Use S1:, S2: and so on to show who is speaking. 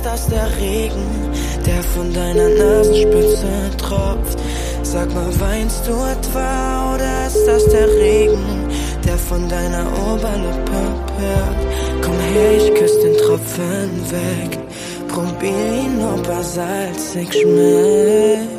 S1: das der Regen, der von deiner Nasenspitze tropft? Sag mal, weinst du etwa oder ist das der Regen, der von deiner Oberlippe perlt? Komm her, ich küss den Tropfen weg, probier ihn, ob er salzig schmeckt.